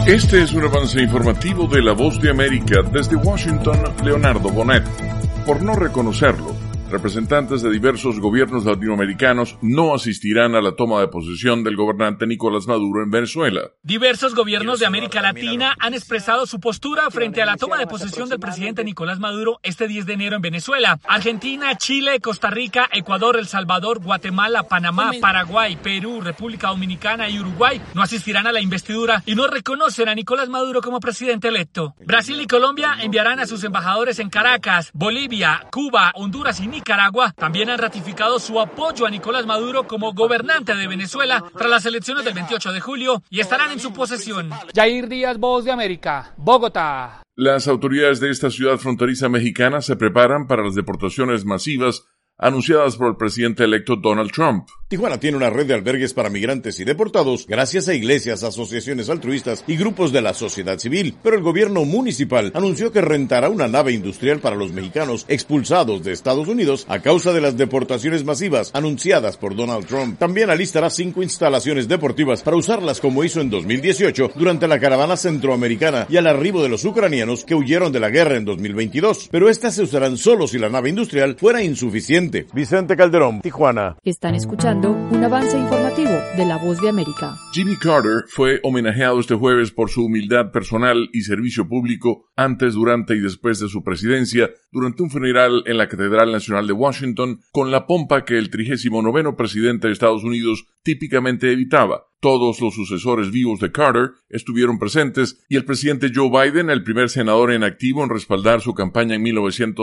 Este es un avance informativo de La Voz de América. Desde Washington, Leonardo Bonet. Por no reconocerlo, representantes de diversos gobiernos latinoamericanos no asistirán a la toma de posesión del gobernante Nicolás Maduro en Venezuela. Diversos gobiernos de América Latina han expresado su postura frente a la toma de posesión del presidente Nicolás Maduro este 10 de enero en Venezuela. Argentina, Chile, Costa Rica, Ecuador, El Salvador, Guatemala, Panamá, Paraguay, Perú, República Dominicana y Uruguay no asistirán a la investidura y no reconocen a Nicolás Maduro como presidente electo. Brasil y Colombia enviarán a sus embajadores en Caracas. Bolivia, Cuba, Honduras y Nicaragua también han ratificado su apoyo a Nicolás Maduro como gobernante de Venezuela tras las elecciones del 28 de julio y estarán en su posesión. Jair Díaz, Voz de América, Bogotá. Las autoridades de esta ciudad fronteriza mexicana se preparan para las deportaciones masivas anunciadas por el presidente electo Donald Trump. Tijuana tiene una red de albergues para migrantes y deportados gracias a iglesias, asociaciones altruistas y grupos de la sociedad civil, pero el gobierno municipal anunció que rentará una nave industrial para los mexicanos expulsados de Estados Unidos a causa de las deportaciones masivas anunciadas por Donald Trump. También alistará 5 instalaciones deportivas para usarlas como hizo en 2018 durante la caravana centroamericana y al arribo de los ucranianos que huyeron de la guerra en 2022, pero estas se usarán solo si la nave industrial fuera insuficiente. Vicente Calderón, Tijuana. Están escuchando un avance informativo de La Voz de América. Jimmy Carter fue homenajeado este jueves por su humildad personal y servicio público antes, durante y después de su presidencia, durante un funeral en la Catedral Nacional de Washington, con la pompa que el 39º presidente de Estados Unidos típicamente evitaba. Todos los sucesores vivos de Carter estuvieron presentes y el presidente Joe Biden, el primer senador en activo en respaldar su campaña en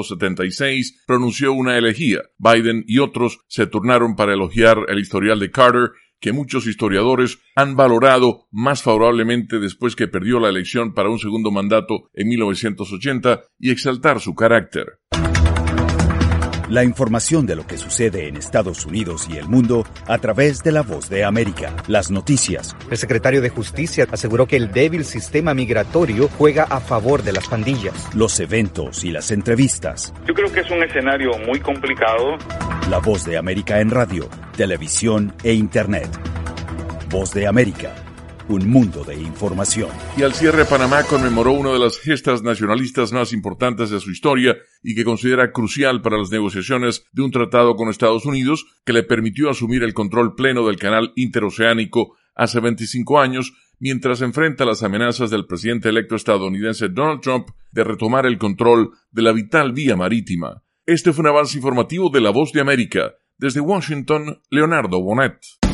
1976, pronunció una elegía. Biden y otros se turnaron para elogiar el historial de Carter, que muchos historiadores han valorado más favorablemente después que perdió la elección para un segundo mandato en 1980, y exaltar su carácter. La información de lo que sucede en Estados Unidos y el mundo a través de La Voz de América. Las noticias. El secretario de Justicia aseguró que el débil sistema migratorio juega a favor de las pandillas. Los eventos y las entrevistas. Yo creo que es un escenario muy complicado. La Voz de América en radio, televisión e internet. Voz de América. Un mundo de información. Y al cierre, Panamá conmemoró una de las gestas nacionalistas más importantes de su historia y que considera crucial para las negociaciones de un tratado con Estados Unidos que le permitió asumir el control pleno del canal interoceánico hace 25 años, mientras enfrenta las amenazas del presidente electo estadounidense Donald Trump de retomar el control de la vital vía marítima. Este fue un avance informativo de La Voz de América. Desde Washington, Leonardo Bonet.